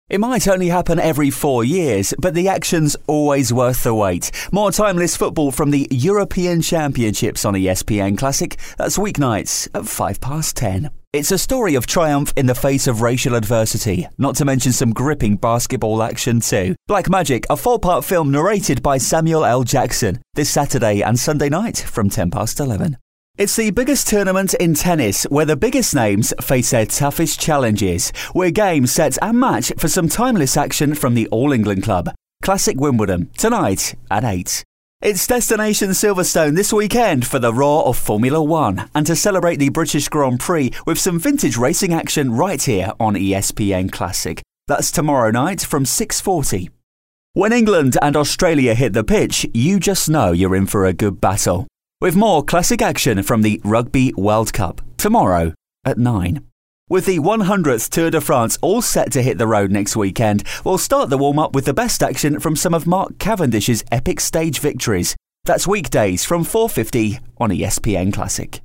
It might only happen every 4 years, but the action's always worth the wait. More timeless football from the European Championships on ESPN Classic. That's weeknights at 10:05. It's a story of triumph in the face of racial adversity, not to mention some gripping basketball action too. Black Magic, a 4-part film narrated by Samuel L. Jackson, this Saturday and Sunday night from 11:10. It's the biggest tournament in tennis where the biggest names face their toughest challenges. We're game, set and match for some timeless action from the All England Club. Classic Wimbledon, tonight at 8. It's Destination Silverstone this weekend for the roar of Formula One and to celebrate the British Grand Prix with some vintage racing action right here on ESPN Classic. That's tomorrow night from 6:40. When England and Australia hit the pitch, you just know you're in for a good battle. With more classic action from the Rugby World Cup tomorrow at 9. With the 100th Tour de France all set to hit the road next weekend, we'll start the warm-up with the best action from some of Mark Cavendish's epic stage victories. That's weekdays from 4:50 on ESPN Classic.